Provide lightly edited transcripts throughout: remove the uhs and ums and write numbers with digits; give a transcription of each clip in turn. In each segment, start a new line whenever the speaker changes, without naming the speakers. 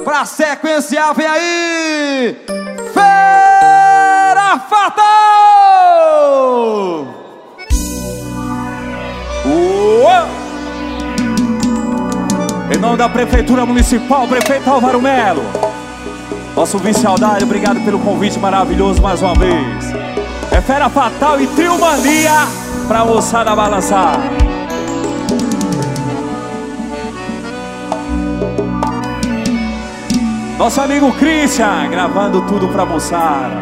Pra sequenciar, vem aí Fera Fatal!
Em nome da Prefeitura Municipal, Prefeito Álvaro Melo, nosso vice Aldário, obrigado pelo convite maravilhoso mais uma vez. É Fera Fatal e Trio Mania pra moçada balançar. Nosso amigo Christian gravando tudo pra moçada.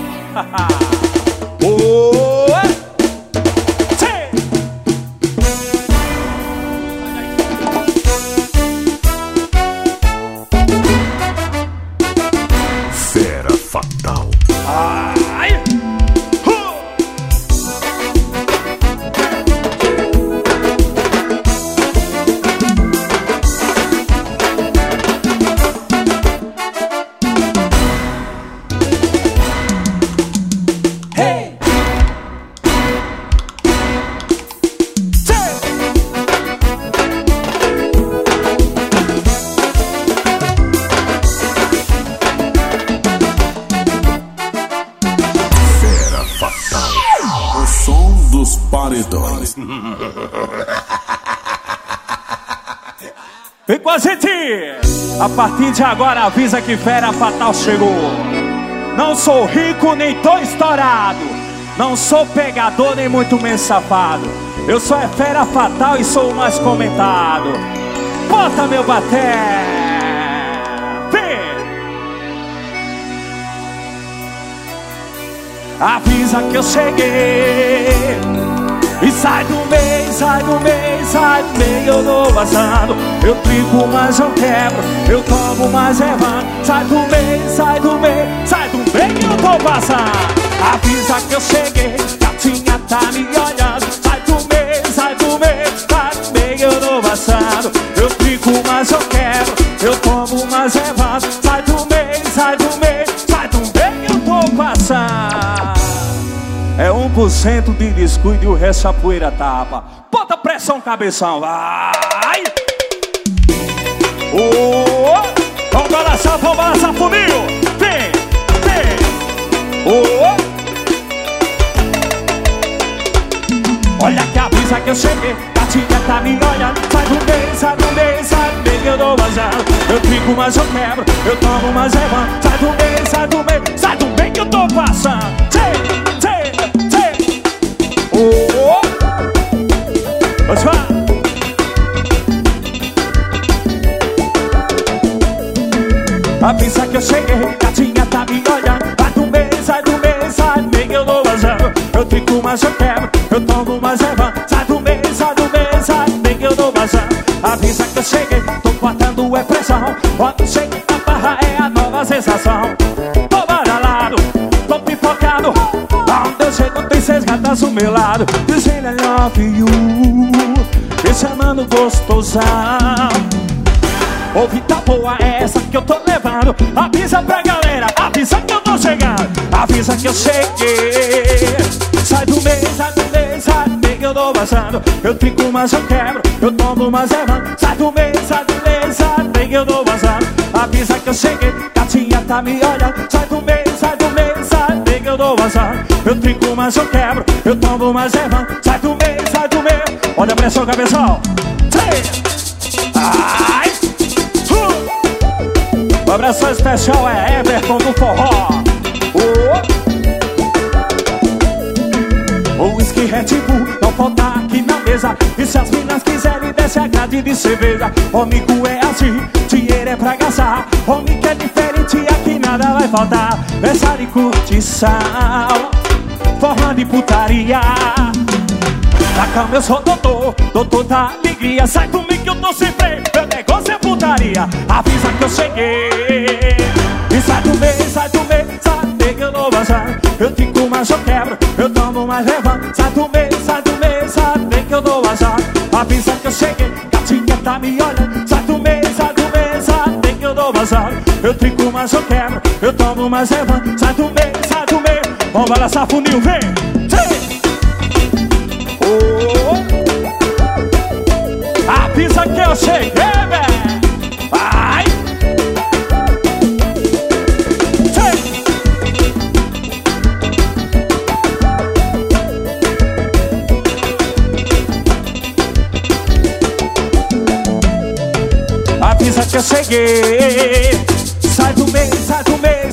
Fera Fatal.
Paredões.
Vem com a gente! A partir de agora avisa que Fera Fatal chegou. Não sou rico nem tô estourado, não sou pegador nem muito menos safado. Eu sou Fera Fatal e sou o mais comentado. Bota meu baté! Avisa que eu cheguei. E sai do meio, sai do meio, sai do meio, eu tô vazando. Eu trinco, mas eu quebro, eu tomo, mas é vano. Sai do meio, sai do meio, sai do meio, eu tô vazando. Avisa que eu cheguei, gatinha tá me olhando. Sai do meio, sai do meio, sai do meio, eu tô vazando. Eu trinco, mas eu quebro, eu tomo, mas é vano. Sai do meio, sai do meio, sai do meio, eu tô passando. É 1% de descuido e o resto a poeira tapa. Bota pressão, cabeção, vai! Vamos balançar funil! Vem, vem! Olha que avisa que eu cheguei, gatinha tá me olhando. Sai do meio, sai do meio, sai do meio, eu tô vazando. Eu fico, mas eu quebro, eu tomo, mas é vano. Sai do meio, sai do meio, sai do meio, eu tô passando. Avisa que eu cheguei, gatinha tá me olhando. Sai do meio, sai do meio, sai do meio, eu tô vazando. Eu fico, mas eu quebro, eu tomo, mas é vano. Sai do meio, sai do meio, sai do meio, eu tô vazando. Avisa que eu cheguei, tô botando é pressão. Quando chega na barra é a nova sensação. Tô badalado, tô pipocado. Aonde eu chego tem 6 gatas do meu lado. Dizendo I love you, me chamando gostosão. Ouvi tá boa essa que eu tô levando. Avisa pra galera, avisa que eu tô chegando. Avisa que eu cheguei. Sai do meio, sai do meio, sai do meio, eu tô vazando. Eu trinco, mas eu quebro, eu tomo, mas é vano. Sai do meio, sai do meio, sai do meio, eu tô vazando. Avisa que eu cheguei, gatinha tá me olhando. Sai do meio, sai do meio, sai do meio, eu tô vazando. Eu trinco, mas eu quebro, eu tomo, mas é vano. Sai do meio, sai do meio. Olha a pressão, cabeção. Ai! O abraço especial é Everton do Forró. O whisky Red Bull não falta aqui na mesa. E se as minas quiserem, desce a grade de cerveja. Amigo é assim, dinheiro é pra gastar. Homem que é diferente, aqui nada vai faltar. Essa de curtição, forma de putaria. Na cama eu sou doutor da alegria. Sai comigo que eu tô sem freio, meu negócio é putaria. Avisa que eu cheguei. E sai do meio, sai do meio, sai do meio que eu tô vazando. Eu fico, mas eu quebro, eu tomo, mas levanto. Sai do meio, sai do meio, sai do meio que eu tô vazando. Avisa que eu cheguei, gatinha tá me olhando. Sai do meio, sai do meio, sai do meio que eu tô vazando. Eu fico, mas eu quebro, eu tomo, mas levanto. Sai do meio, sai do meio. Vamos balançar funil, vem! Avisa que eu cheguei, velho. Vai. avisa que eu cheguei. Sai do meio, sai do meio.